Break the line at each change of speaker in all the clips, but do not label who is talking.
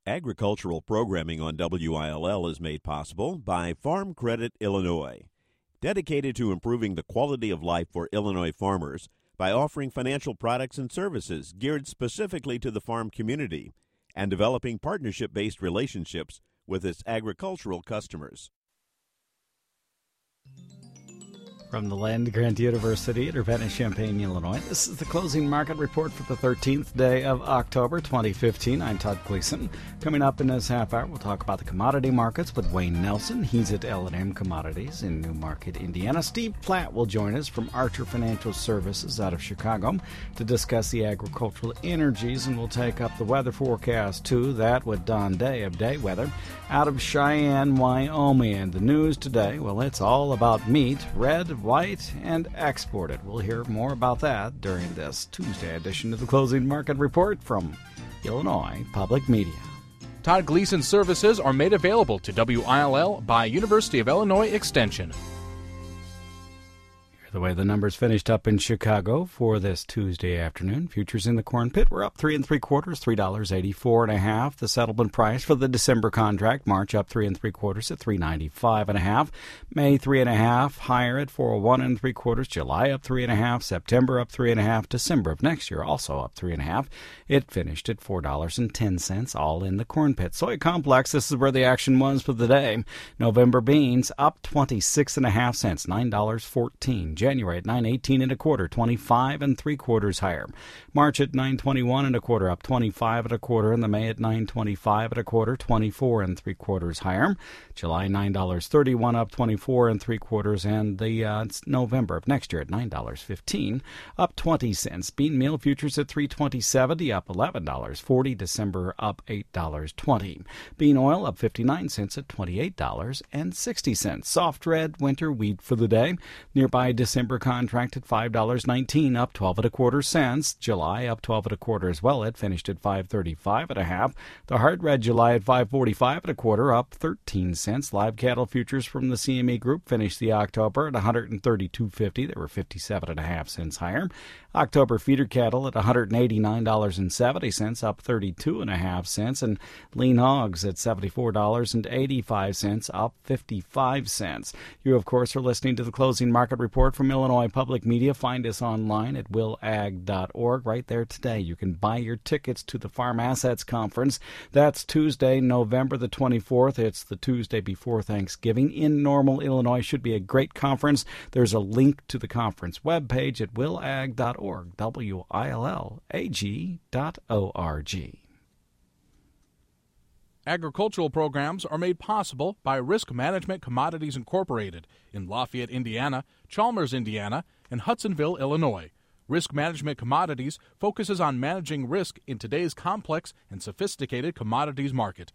Agricultural programming on WILL is made possible by Farm Credit Illinois, dedicated to improving the quality of life for Illinois farmers by offering financial products and services geared specifically to the farm community and developing partnership-based relationships with its agricultural customers.
From the Land Grant University at Urbana-Champaign, Illinois, this is the closing market report for the 13th day of October 2015. I'm Todd Gleason. Coming up in this half hour, we'll talk about the commodity markets with Wayne Nelson. He's at L&M Commodities in Newmarket, Indiana. Steve Platt will join us from Archer Financial Services out of Chicago to discuss the agricultural energies, and we'll take up the weather forecast, too. That with Don Day of Day Weather out of Cheyenne, Wyoming. And the news today, well, it's all about meat, red, white, and exported. We'll hear more about that during this Tuesday edition of the Closing Market Report from Illinois Public Media.
Todd Gleason services are made available to WILL by University of Illinois Extension.
The way the numbers finished up in Chicago for this Tuesday afternoon. Futures in the corn pit were up 3 3/4, $3.84.5. The settlement price for the December contract, March up 3 3/4 at $3.95.5. May 3.5 higher at 401 3/4. July up 3.5. September up 3.5. December of next year also up 3.5. It finished at $4.10, all in the corn pit. Soy complex, this is where the action was for the day. November beans up 26.5 cents, $9.14. January at 9.18 1/4, 25 3/4 higher. March at 9.21 1/4, up 25 1/4, and the May at 9.25 1/4, 24 3/4 higher. July $9.31, up 24 3/4, and the November of next year at $9.15, up 20 cents. Bean meal futures at $3.20.70, up $11.40. December up $8.20. Bean oil up 59 cents at $28.60. Soft red winter wheat for the day. Nearby December contract at $5.19, up 12 1/4 cents. July up 12 1/4 as well. It finished at $5.35.5. The hard red July at $5.45 1/4, up 13 cents. Live cattle futures from the CME Group finished the October at $132.50. They were 57.5 cents higher. October feeder cattle at $189.70, up 32.5 cents, and lean hogs at $74.85, up 55 cents. You, of course, are listening to the Closing Market Report from Illinois Public Media. Find us online at willag.org. Right there today, you can buy your tickets to the Farm Assets Conference. That's Tuesday, November the 24th. It's the Tuesday before Thanksgiving in Normal, Illinois. Should be a great conference. There's a link to the conference webpage at willag.org. WILLAG.org.
Agricultural programs are made possible by Risk Management Commodities Incorporated in Lafayette, Indiana, Chalmers, Indiana, and Hudsonville, Illinois. Risk Management Commodities focuses on managing risk in today's complex and sophisticated commodities market.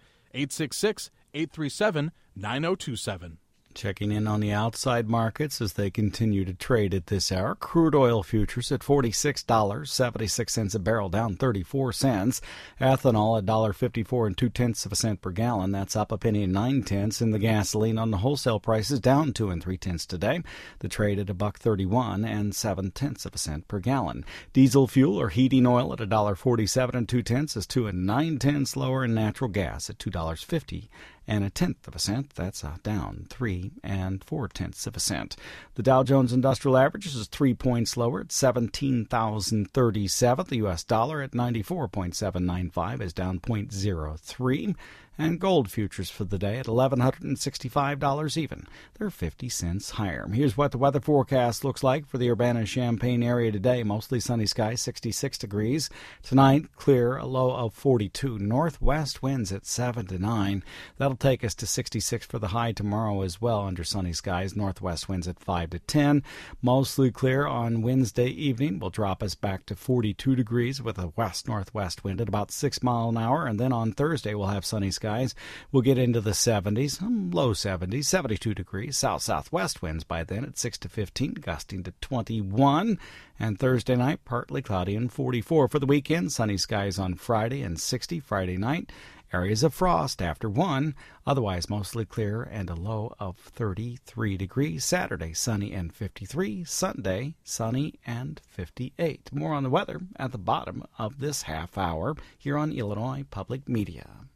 866-837-9027.
Checking in on the outside markets as they continue to trade at this hour. Crude oil futures at $46.76 a barrel, down 34 cents. Ethanol at $1.54 2/10 cent per gallon. That's up a penny and 9/10. And the gasoline on the wholesale prices down 2 3/10 today. The trade at $1.31 7/10 cent per gallon. Diesel fuel or heating oil at $1.47 2/10 is 2 9/10 lower, and natural gas at $2.50 1/10 cent. That's down 3 4/10 cent. The Dow Jones Industrial Average is 3 points lower at 17,037. The U.S. dollar at 94.795 is down 0.03. And gold futures for the day at $1,165 even. They're 50 cents higher. Here's what the weather forecast looks like for the Urbana-Champaign area today. Mostly sunny skies, 66 degrees. Tonight, clear, a low of 42. Northwest winds at 7 to 9. That'll take us to 66 for the high tomorrow as well under sunny skies. Northwest winds at 5 to 10. Mostly clear on Wednesday evening. Will drop us back to 42 degrees with a west-northwest wind at about 6 miles an hour. And then on Thursday, we'll have sunny skies. We'll get into the 70s, low 70s, 72 degrees. South-southwest winds by then at 6 to 15, gusting to 21. And Thursday night, partly cloudy and 44. For the weekend, sunny skies on Friday and 60 Friday night. Areas of frost after 1, otherwise mostly clear and a low of 33 degrees. Saturday, sunny and 53. Sunday, sunny and 58. More on the weather at the bottom of this half hour here on Illinois Public Media.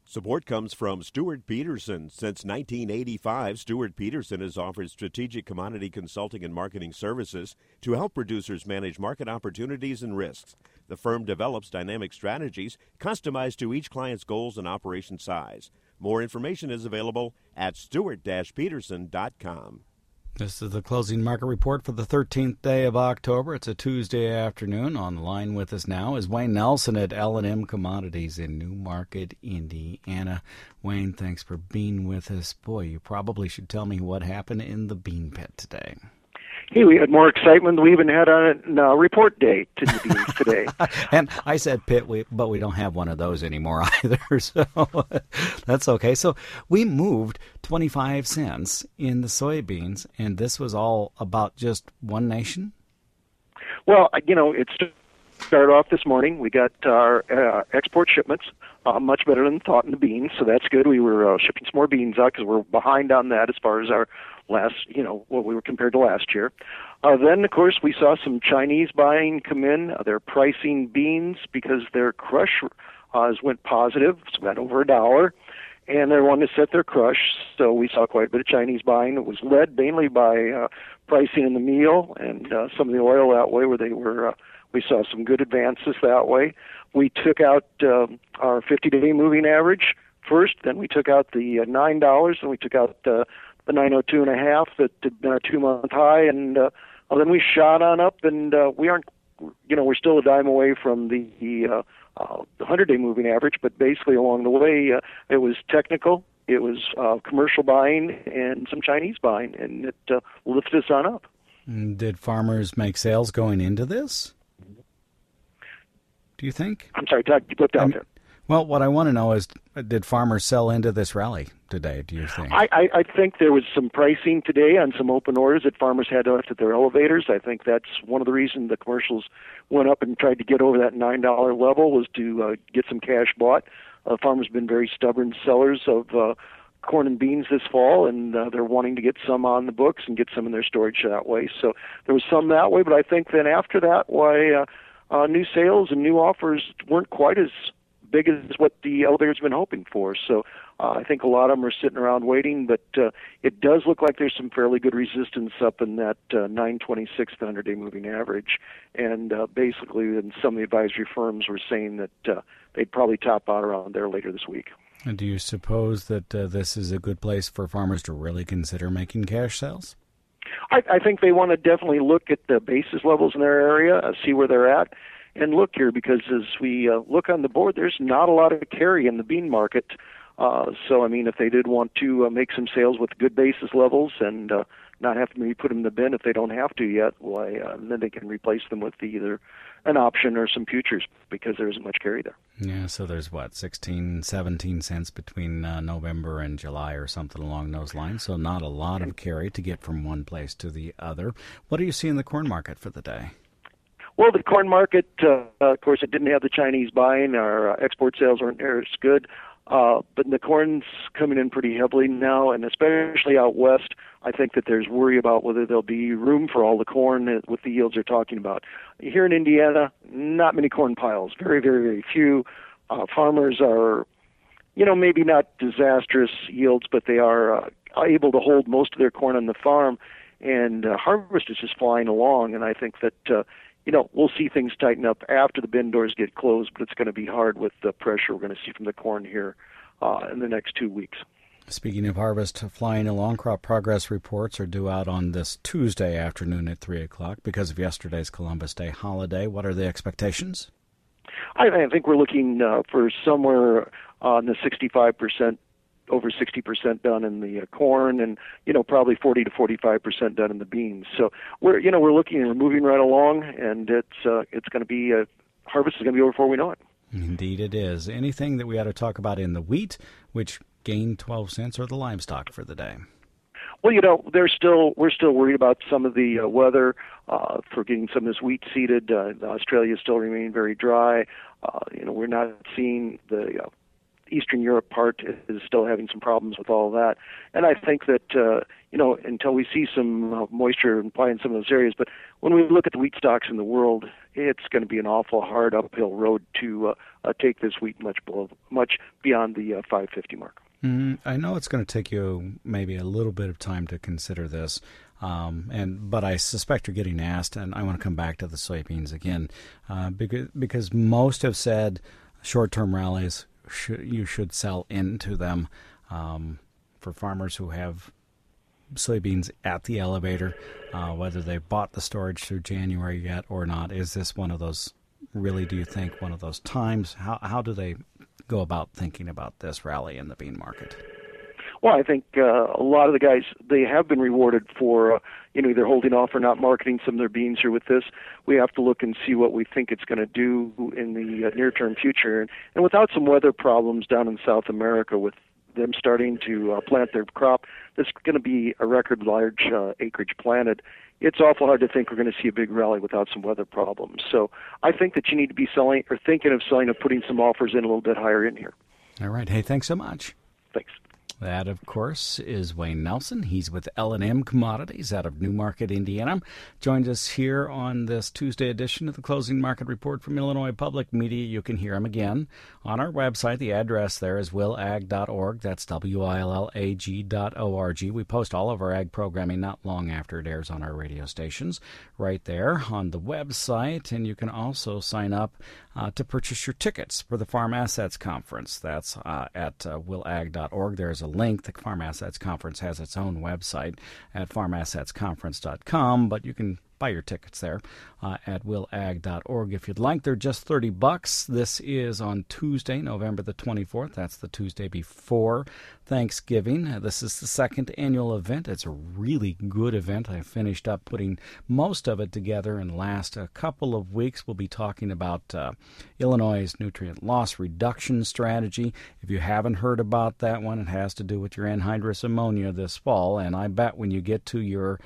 Support comes from Stuart Peterson. Since 1985, Stuart Peterson has offered strategic commodity consulting and marketing services to help producers manage market opportunities and risks. The firm develops dynamic strategies customized to each client's goals and operation size. More information is available at stewart-peterson.com.
This is the closing market report for the 13th day of October. It's a Tuesday afternoon. On the line with us now is Wayne Nelson at L&M Commodities in Newmarket, Indiana. Wayne, thanks for being with us. Boy, you probably should tell me what happened in the bean pit today.
Hey, we had more excitement than we even had on a report day to the beans today.
And I said pit, but we don't have one of those anymore either, so that's okay. So we moved 25 cents in the soybeans, and this was all about just one nation?
Well, it started off this morning. We got our export shipments much better than thought in the beans, so that's good. We were shipping some more beans out because we're behind on that as far as our last, what we were compared to last year. Then, of course, we saw some Chinese buying come in. They're pricing beans because their crush went positive. It's about over $1, and they wanted to set their crush. So we saw quite a bit of Chinese buying. It was led mainly by pricing in the meal and some of the oil that way, where they were. We saw some good advances that way. We took out our 50-day moving average first. Then we took out the $9, and we took out the 902.5 that had been a 2-month high, and then we shot on up, and we're still a dime away from the 100-day moving average, but basically along the way, it was technical, it was commercial buying, and some Chinese buying, and it lifted us on up.
Did farmers make sales going into this? Do you think?
I'm sorry, Todd, you flipped out there.
Well, what I want to know is, did farmers sell into this rally today, do you think?
I think there was some pricing today on some open orders that farmers had left at their elevators. I think that's one of the reasons the commercials went up and tried to get over that $9 level, was to get some cash bought. Farmers have been very stubborn sellers of corn and beans this fall, and they're wanting to get some on the books and get some in their storage that way. So there was some that way, but I think then after that, new sales and new offers weren't quite as big as what the elevators have been hoping for. So I think a lot of them are sitting around waiting, but it does look like there's some fairly good resistance up in that 926, the 100-day moving average. And basically, then some of the advisory firms were saying that they'd probably top out around there later this week.
And do you suppose that this is a good place for farmers to really consider making cash sales?
I think they want to definitely look at the basis levels in their area, see where they're at, and look here, because as we look on the board, there's not a lot of carry in the bean market. So, I mean, if they did want to make some sales with good basis levels and not have to maybe put them in the bin if they don't have to yet, then they can replace them with either an option or some futures, because there isn't much carry there.
Yeah, so there's 16, 17 cents between November and July or something along those lines, so not a lot of carry to get from one place to the other. What do you see in the corn market for the day?
Well, the corn market, of course, it didn't have the Chinese buying. Our export sales weren't near as good. But the corn's coming in pretty heavily now, and especially out west, I think that there's worry about whether there'll be room for all the corn with the yields they're talking about. Here in Indiana, not many corn piles, very, very, very few. Farmers are, maybe not disastrous yields, but they are able to hold most of their corn on the farm, and harvest is just flying along, and I think that we'll see things tighten up after the bin doors get closed, but it's going to be hard with the pressure we're going to see from the corn here in the next 2 weeks.
Speaking of harvest flying along, crop progress reports are due out on this Tuesday afternoon at 3 o'clock because of yesterday's Columbus Day holiday. What are the expectations?
I think we're looking for somewhere on the 65%, over 60% done in the corn, and probably 40 to 45% done in the beans. So we're moving right along, and it's going to be harvest is going to be over before we know it.
Indeed, it is. Anything that we ought to talk about in the wheat, which gained 12 cents, or the livestock for the day?
Well, we're still worried about some of the weather for getting some of this wheat seeded. Australia is still remaining very dry. We're not seeing the Eastern Europe part is still having some problems with all of that. And I think that, until we see some moisture apply in some of those areas, but when we look at the wheat stocks in the world, it's going to be an awful hard uphill road to take this wheat much beyond the 550 mark.
I know it's going to take you maybe a little bit of time to consider this, but I suspect you're getting asked, and I want to come back to the soybeans again, because most have said short-term rallies, you should sell into them. For farmers who have soybeans at the elevator, whether they bought the storage through January yet or not, is this one of those, really, do you think, one of those times? How do they go about thinking about this rally in the bean market?
Well, I think a lot of the guys, they have been rewarded for either holding off or not marketing some of their beans here with this. We have to look and see what we think it's going to do in the near-term future. And without some weather problems down in South America with them starting to plant their crop, there's going to be a record large acreage planted. It's awful hard to think we're going to see a big rally without some weather problems. So I think that you need to be selling or thinking of selling or putting some offers in a little bit higher in here.
All right. Hey, thanks so much.
Thanks.
That, of course, is Wayne Nelson. He's with L&M Commodities out of Newmarket, Indiana. Joined us here on this Tuesday edition of the Closing Market Report from Illinois Public Media. You can hear him again on our website. The address there is willag.org. That's willag.org. We post all of our ag programming not long after it airs on our radio stations right there on the website. And you can also sign up to purchase your tickets for the Farm Assets Conference. That's at willag.org. There's a link. The Farm Assets Conference has its own website at farmassetsconference.com, but you can buy your tickets there at willag.org if you'd like. They're just $30. This is on Tuesday, November the 24th. That's the Tuesday before Thanksgiving. This is the second annual event. It's a really good event. I finished up putting most of it together in the last couple of weeks. We'll be talking about Illinois' nutrient loss reduction strategy. If you haven't heard about that one, it has to do with your anhydrous ammonia this fall. And I bet when you get to your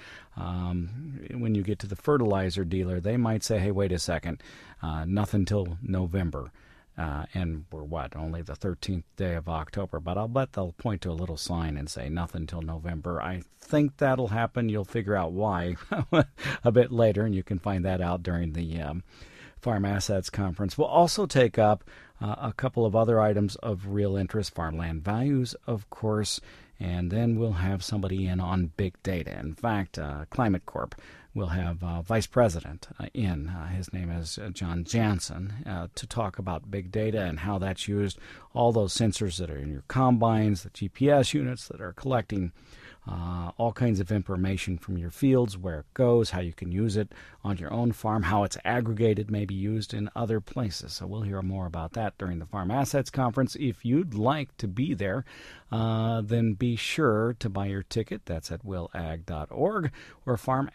the fertilizer dealer, they might say, hey, wait a second, nothing till November. And we're only the 13th day of October, but I'll bet they'll point to a little sign and say nothing till November. I think that'll happen. You'll figure out why a bit later, and you can find that out during the Farm Assets Conference. We'll also take up a couple of other items of real interest, farmland values, of course, and then we'll have somebody in on big data. In fact, Climate Corp will have Vice President in. His name is John Jansen, to talk about big data and how that's used. All those sensors that are in your combines, the GPS units that are collecting all kinds of information from your fields, where it goes, how you can use it on your own farm, how it's aggregated, maybe used in other places. So we'll hear more about that during the Farm Assets Conference. If you'd like to be there, then be sure to buy your ticket. That's at willag.org or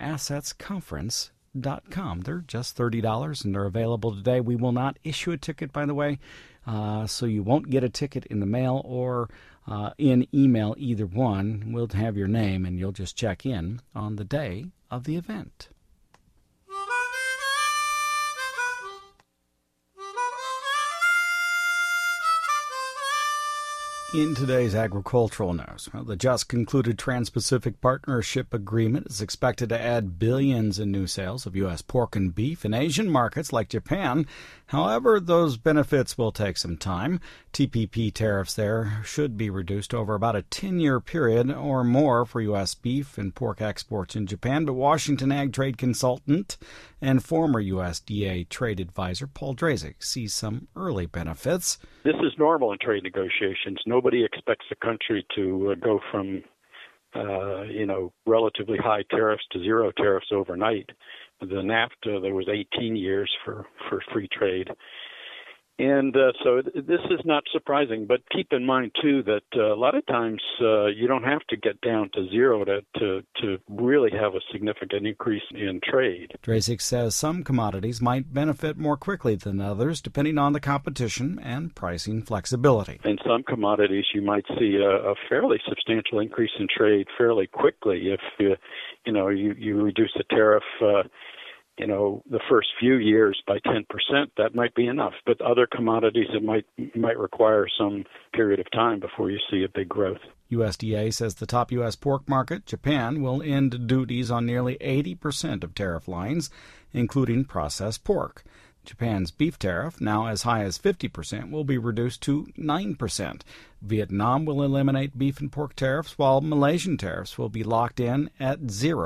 farmassetsconference.com. They're just $30, and they're available today. We will not issue a ticket, by the way, so you won't get a ticket in the mail or in email, either one. We'll have your name, and you'll just check in on the day of the event. In today's agricultural news, the just concluded Trans-Pacific Partnership Agreement is expected to add billions in new sales of U.S. pork and beef in Asian markets like Japan. However, those benefits will take some time. TPP tariffs there should be reduced over about a 10-year period or more for U.S. beef and pork exports in Japan. But Washington Ag Trade consultant and former USDA trade advisor Paul Drazek sees some early benefits.
This is normal in trade negotiations. Nobody expects a country to go from, relatively high tariffs to zero tariffs overnight. The NAFTA, there was 18 years for free trade. And so this is not surprising, but keep in mind, too, that a lot of times you don't have to get down to zero to really have a significant increase in trade.
Drazek says some commodities might benefit more quickly than others, depending on the competition and pricing flexibility.
In some commodities, you might see a fairly substantial increase in trade fairly quickly if you reduce the tariff the first few years by 10%, that might be enough. But other commodities, it might require some period of time before you see a big growth.
USDA says the top U.S. pork market, Japan, will end duties on nearly 80% of tariff lines, including processed pork. Japan's beef tariff, now as high as 50%, will be reduced to 9%. Vietnam will eliminate beef and pork tariffs, while Malaysian tariffs will be locked in at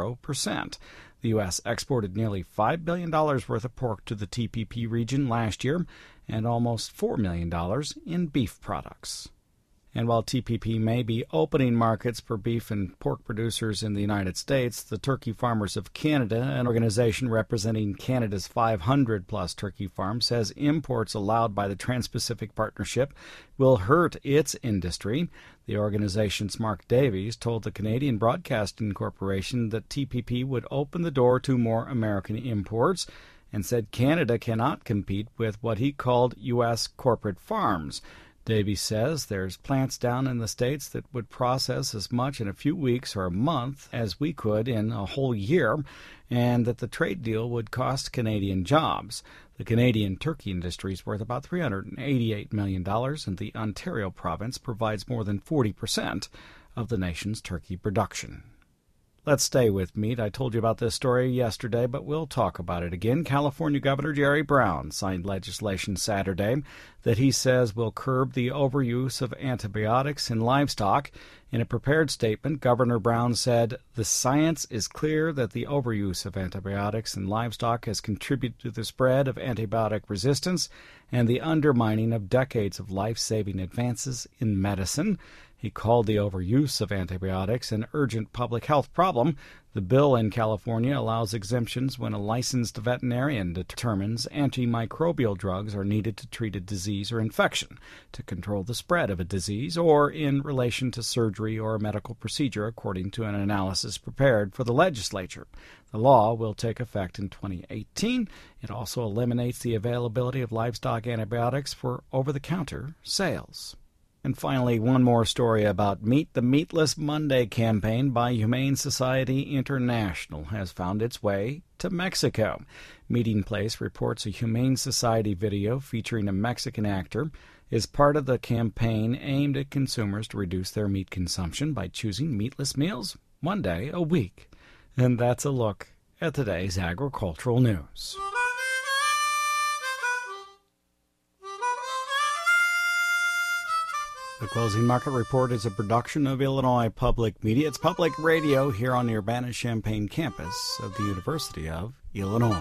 0%. The U.S. exported nearly $5 billion worth of pork to the TPP region last year and almost $4 million in beef products. And while TPP may be opening markets for beef and pork producers in the United States, the Turkey Farmers of Canada, an organization representing Canada's 500-plus turkey farms, says imports allowed by the Trans-Pacific Partnership will hurt its industry. The organization's Mark Davies told the Canadian Broadcasting Corporation that TPP would open the door to more American imports and said Canada cannot compete with what he called U.S. corporate farms. Davies says there's plants down in the States that would process as much in a few weeks or a month as we could in a whole year, and that the trade deal would cost Canadian jobs. The Canadian turkey industry is worth about $388 million, and the Ontario province provides more than 40% of the nation's turkey production. Let's stay with meat. I told you about this story yesterday, but we'll talk about it again. California Governor Jerry Brown signed legislation Saturday that he says will curb the overuse of antibiotics in livestock. In a prepared statement, Governor Brown said, "The science is clear that the overuse of antibiotics in livestock has contributed to the spread of antibiotic resistance and the undermining of decades of life-saving advances in medicine." He called the overuse of antibiotics an urgent public health problem. The bill in California allows exemptions when a licensed veterinarian determines antimicrobial drugs are needed to treat a disease or infection, to control the spread of a disease, or in relation to surgery or a medical procedure, according to an analysis prepared for the legislature. The law will take effect in 2018. It also eliminates the availability of livestock antibiotics for over-the-counter sales. And finally, one more story about meat. The Meatless Monday campaign by Humane Society International has found its way to Mexico. Meeting Place reports a Humane Society video featuring a Mexican actor is part of the campaign aimed at consumers to reduce their meat consumption by choosing meatless meals one day a week. And that's a look at today's agricultural news. The Closing Market Report is a production of Illinois Public Media. It's public radio here on the Urbana-Champaign campus of the University of Illinois.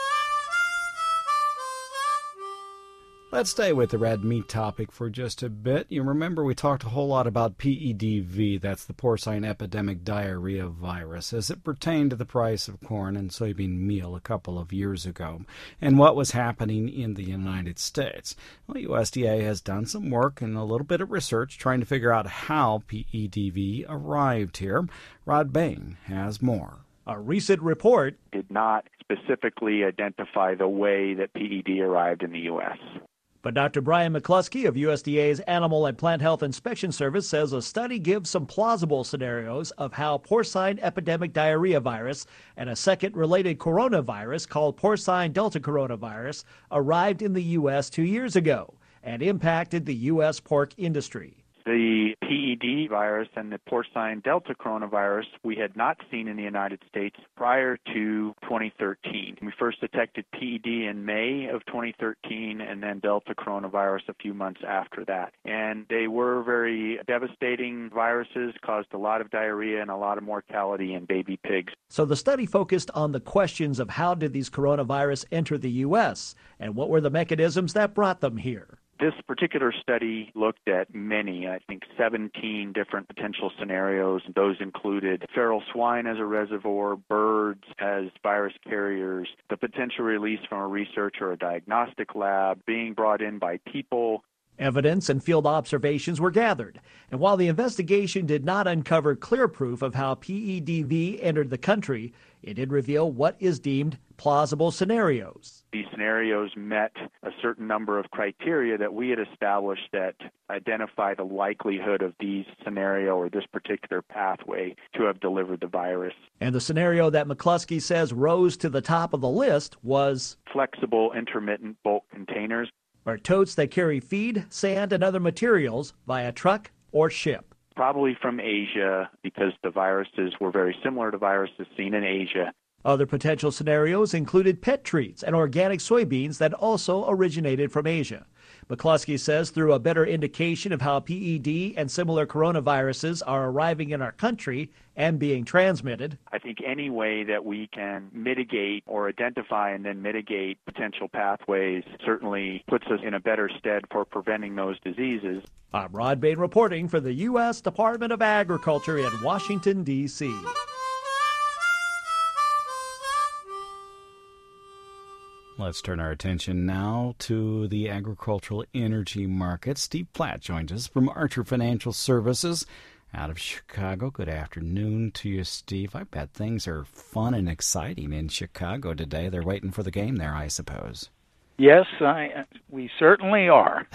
Let's stay with the red meat topic for just a bit. You remember we talked a whole lot about PEDV, that's the porcine epidemic diarrhea virus, as it pertained to the price of corn and soybean meal a couple of years ago, and what was happening in the United States. Well, USDA has done some work and a little bit of research trying to figure out how PEDV arrived here. Rod Bain has more.
A recent report
did not specifically identify the way that PED arrived in the U.S.
But Dr. Brian McCluskey of USDA's Animal and Plant Health Inspection Service says a study gives some plausible scenarios of how porcine epidemic diarrhea virus and a second related coronavirus called porcine delta coronavirus arrived in the U.S. 2 years ago and impacted the U.S. pork industry.
The PED virus and the porcine delta coronavirus we had not seen in the United States prior to 2013. We first detected PED in May of 2013 and then delta coronavirus a few months after that. And they were very devastating viruses, caused a lot of diarrhea and a lot of mortality in baby pigs.
So the study focused on the questions of how did these coronavirus enter the U.S. and what were the mechanisms that brought them here.
This particular study looked at many, I think 17 different potential scenarios. Those included feral swine as a reservoir, birds as virus carriers, the potential release from a research or a diagnostic lab, being brought in by people.
Evidence and field observations were gathered, and while the investigation did not uncover clear proof of how PEDV entered the country, it did reveal what is deemed plausible scenarios.
These scenarios met a certain number of criteria that we had established that identify the likelihood of these scenario or this particular pathway to have delivered the virus.
And the scenario that McCluskey says rose to the top of the list was
flexible intermittent bulk containers,
or totes that carry feed, sand, and other materials via truck or ship.
Probably from Asia, because the viruses were very similar to viruses seen in Asia.
Other potential scenarios included pet treats and organic soybeans that also originated from Asia. McCluskey says through a better indication of how PED and similar coronaviruses are arriving in our country and being transmitted,
I think any way that we can mitigate or identify and then mitigate potential pathways certainly puts us in a better stead for preventing those diseases.
I'm Rod Bain reporting for the U.S. Department of Agriculture in Washington, D.C.
Let's turn our attention now to the agricultural energy market. Steve Platt joins us from Archer Financial Services out of Chicago. Good afternoon to you, Steve. I bet things are fun and exciting in Chicago today. They're waiting for the game there, I suppose.
Yes, we certainly are.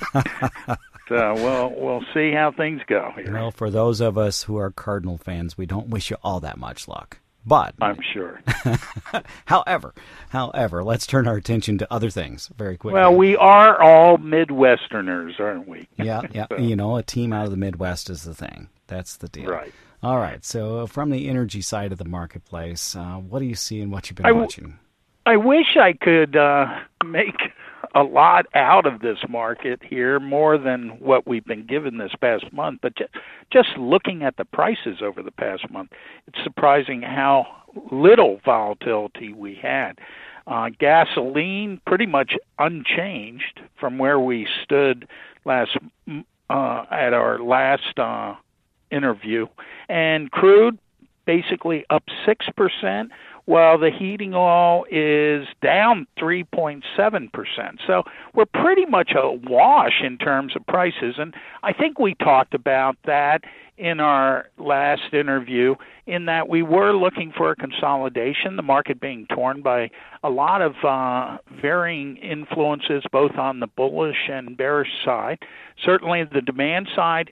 So we'll see how things go here.
Well, for those of us who are Cardinal fans, we don't wish you all that much luck. But
I'm sure.
However, let's turn our attention to other things very quickly.
Well, we are all Midwesterners, aren't we?
Yeah.
So.
You know, a team out of the Midwest is the thing. That's the deal.
Right.
All right. So from the energy side of the marketplace, what do you see and what you've been watching?
I wish I could make a lot out of this market here, more than what we've been given this past month. But just looking at the prices over the past month, it's surprising how little volatility we had. Gasoline pretty much unchanged from where we stood at our last interview, and crude basically up 6%. While the heating oil is down 3.7%. So we're pretty much a wash in terms of prices. And I think we talked about that in our last interview, in that we were looking for a consolidation, the market being torn by a lot of varying influences, both on the bullish and bearish side. Certainly the demand side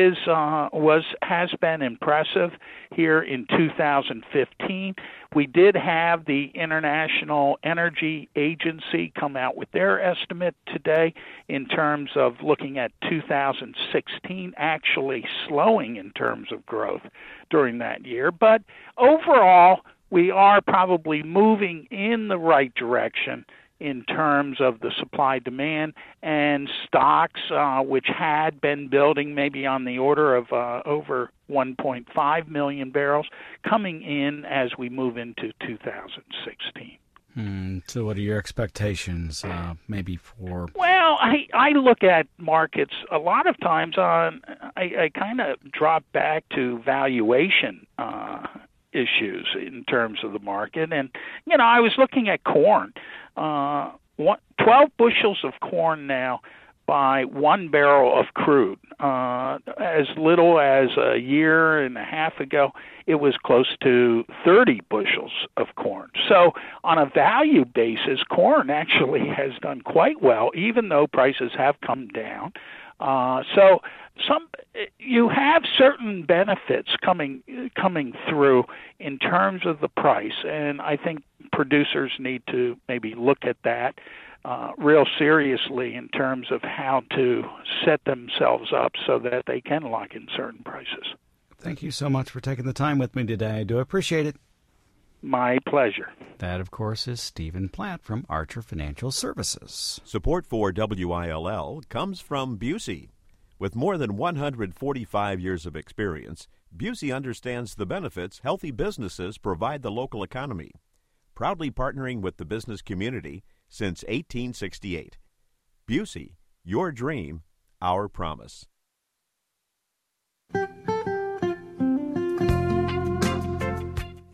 has been impressive here in 2015. We did have the International Energy Agency come out with their estimate today in terms of looking at 2016 actually slowing in terms of growth during that year. But overall, we are probably moving in the right direction in terms of the supply-demand, and stocks, which had been building maybe on the order of over 1.5 million barrels, coming in as we move into 2016.
So what are your expectations maybe for...
Well, I look at markets a lot of times I kind of drop back to valuation issues in terms of the market. And, you know, I was looking at corn. 12 bushels of corn now by 1 barrel of crude. As little as a year and a half ago, it was close to 30 bushels of corn. So on a value basis, corn actually has done quite well, even though prices have come down. So you have certain benefits coming through in terms of the price, and I think producers need to maybe look at that real seriously in terms of how to set themselves up so that they can lock in certain prices.
Thank you so much for taking the time with me today. I do appreciate it.
My pleasure.
That, of course, is Stephen Platt from Archer Financial Services.
Support for WILL comes from Busey. With more than 145 years of experience, Busey understands the benefits healthy businesses provide the local economy. Proudly partnering with the business community since 1868. Busey, your dream, our promise.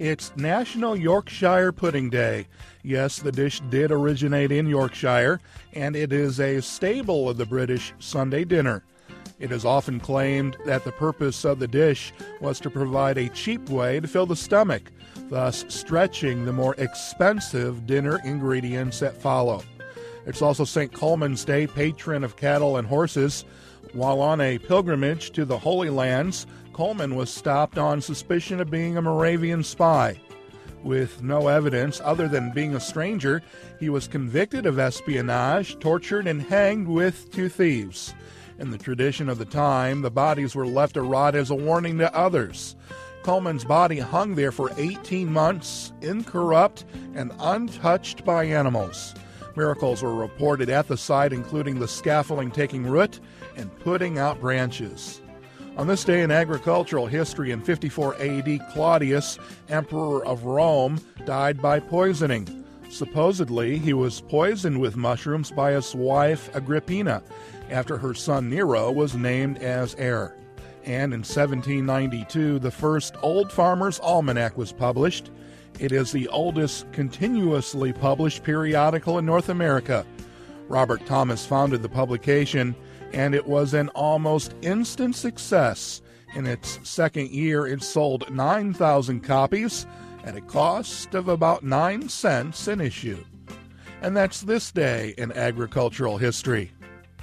It's National Yorkshire Pudding Day. Yes, the dish did originate in Yorkshire, and it is a staple of the British Sunday dinner. It is often claimed that the purpose of the dish was to provide a cheap way to fill the stomach, thus stretching the more expensive dinner ingredients that follow. It's also St. Colman's Day, patron of cattle and horses. While on a pilgrimage to the Holy Lands, Colman was stopped on suspicion of being a Moravian spy. With no evidence other than being a stranger, he was convicted of espionage, tortured, and hanged with 2 thieves. In the tradition of the time, the bodies were left to rot as a warning to others. Colman's body hung there for 18 months, incorrupt and untouched by animals. Miracles were reported at the site, including the scaffolding taking root and putting out branches. On this day in agricultural history in 54 A.D., Claudius, emperor of Rome, died by poisoning. Supposedly, he was poisoned with mushrooms by his wife Agrippina, after her son Nero was named as heir. And in 1792, the first Old Farmer's Almanac was published. It is the oldest continuously published periodical in North America. Robert Thomas founded the publication, and it was an almost instant success. In its second year, it sold 9,000 copies at a cost of about 9 cents an issue. And that's this day in agricultural history.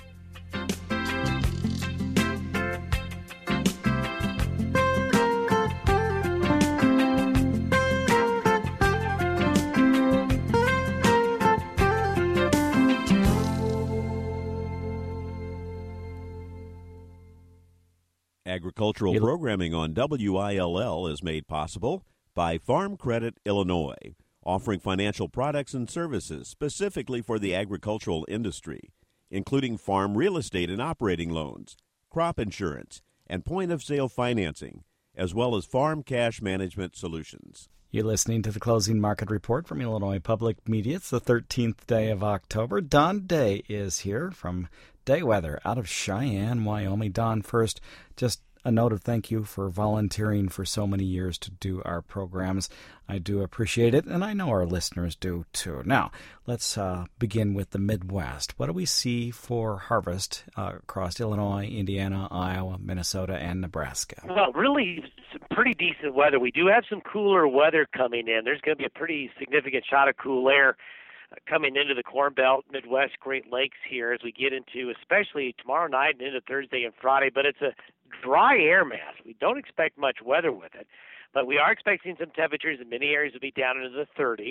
Agricultural programming on WILL is made possible by Farm Credit Illinois, offering financial products and services specifically for the agricultural industry, including farm real estate and operating loans, crop insurance, and point-of-sale financing, as well as farm cash management solutions.
You're listening to the Closing Market Report from Illinois Public Media. It's the 13th day of October. Don Day is here from Day Weather out of Cheyenne, Wyoming. Don, first, just a note of thank you for volunteering for so many years to do our programs. I do appreciate it, and I know our listeners do too. Now, let's begin with the Midwest. What do we see for harvest across Illinois, Indiana, Iowa, Minnesota, and Nebraska?
Well, really some pretty decent weather. We do have some cooler weather coming in. There's going to be a pretty significant shot of cool air coming into the Corn Belt, Midwest, Great Lakes here as we get into especially tomorrow night and into Thursday and Friday. But it's a dry air mass. We don't expect much weather with it, but we are expecting some temperatures in many areas to be down into the 30s.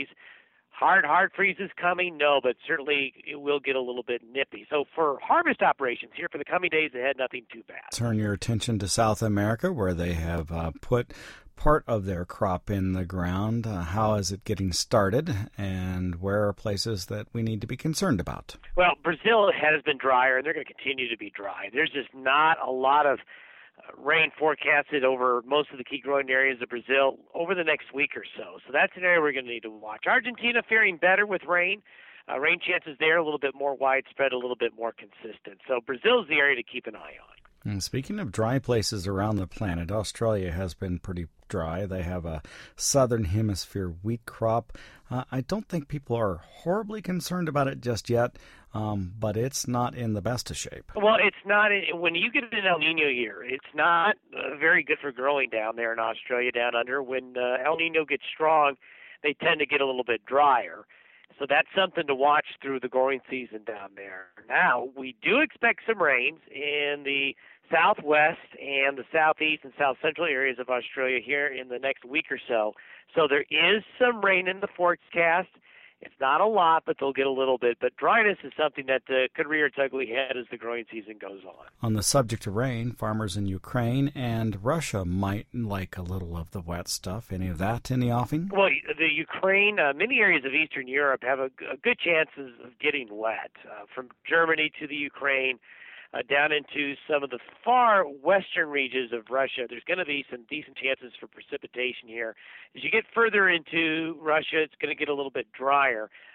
Hard freeze is coming? No, but certainly it will get a little bit nippy. So for harvest operations here for the coming days ahead, nothing too bad.
Turn your attention to South America, where they have put part of their crop in the ground. How is it getting started, and where are places that we need to be concerned about?
Well, Brazil has been drier, and they're going to continue to be dry. There's just not a lot of rain forecasted over most of the key growing areas of Brazil over the next week or so. So that's an area we're going to need to watch. Argentina faring better with rain. Rain chances there a little bit more widespread, a little bit more consistent. So Brazil is the area to keep an eye on.
And speaking of dry places around the planet, Australia has been pretty dry. They have a southern hemisphere wheat crop. I don't think people are horribly concerned about it just yet, but it's not in the best of shape.
Well, it's not. When you get an El Nino year, it's not very good for growing down there in Australia down under. When El Nino gets strong, they tend to get a little bit drier. So that's something to watch through the growing season down there. Now, we do expect some rains in the southwest and the southeast and south central areas of Australia here in the next week or so. So there is some rain in the forecast. It's not a lot, but they'll get a little bit. But dryness is something that could rear its ugly head as the growing season goes on.
On the subject of rain, farmers in Ukraine and Russia might like a little of the wet stuff. Any of that in the offing?
Well, the Ukraine, many areas of Eastern Europe have a good chances of getting wet. From Germany to the Ukraine, down into some of the far western regions of Russia, there's going to be some decent chances for precipitation here. As you get further into Russia, it's going to get a little bit drier.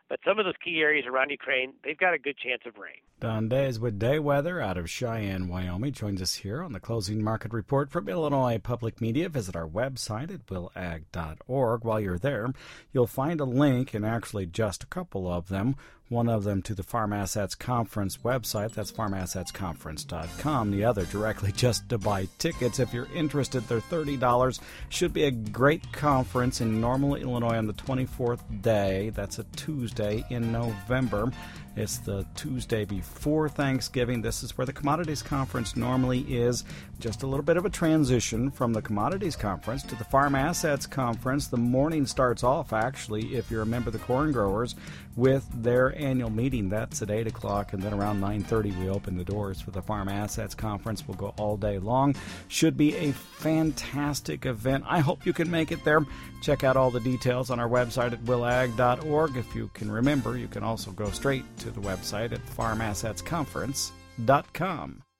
But some of those key areas around Ukraine, they've got a good chance of rain.
Don Days with day weather out of Cheyenne, Wyoming, joins us here on the Closing Market Report from Illinois Public Media. Visit our website at willag.org. While you're there, you'll find a link, and actually just a couple of them. One of them to the Farm Assets Conference website. That's farmassetsconference.com. The other directly just to buy tickets. If you're interested, they're $30. Should be a great conference in Normal, Illinois on the 24th day. That's a Tuesday in November. It's the Tuesday before Thanksgiving. This is where the Commodities Conference normally is. Just a little bit of a transition from the Commodities Conference to the Farm Assets Conference. The morning starts off, actually, if you're a member of the corn growers, with their annual meeting. That's at 8 o'clock, and then around 9:30 we open the doors for the Farm Assets Conference. We'll go all day long. Should be a fantastic event. I hope you can make it there. Check out all the details on our website at willag.org. If you can remember, you can also go straight to the website at farmassetsconference.com.